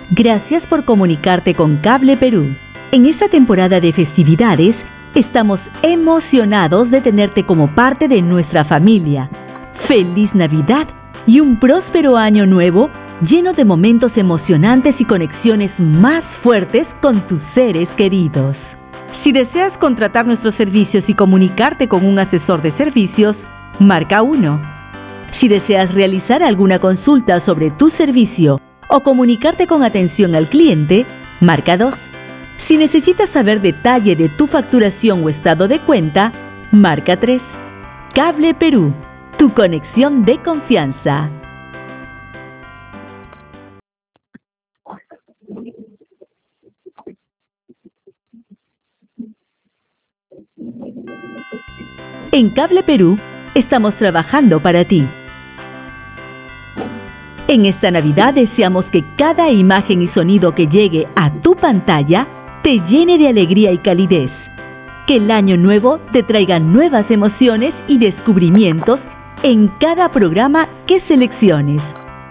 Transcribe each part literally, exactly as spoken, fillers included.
Gracias por comunicarte con Cable Perú. En esta temporada de festividades, estamos emocionados de tenerte como parte de nuestra familia. ¡Feliz Navidad y un próspero año nuevo lleno de momentos emocionantes y conexiones más fuertes con tus seres queridos! Si deseas contratar nuestros servicios y comunicarte con un asesor de servicios, marca uno. Si deseas realizar alguna consulta sobre tu servicio o comunicarte con atención al cliente, marca dos. Si necesitas saber detalle de tu facturación o estado de cuenta, marca tres. Cable Perú, tu conexión de confianza. En Cable Perú, estamos trabajando para ti. En esta Navidad deseamos que cada imagen y sonido que llegue a tu pantalla te llene de alegría y calidez. Que el año nuevo te traiga nuevas emociones y descubrimientos en cada programa que selecciones.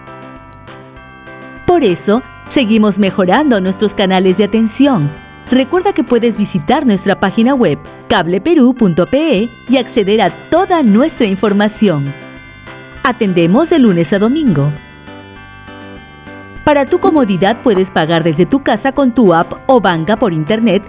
Por eso, seguimos mejorando nuestros canales de atención. Recuerda que puedes visitar nuestra página web cable perú punto pe y acceder a toda nuestra información. Atendemos de lunes a domingo. Para tu comodidad puedes pagar desde tu casa con tu app o banca por internet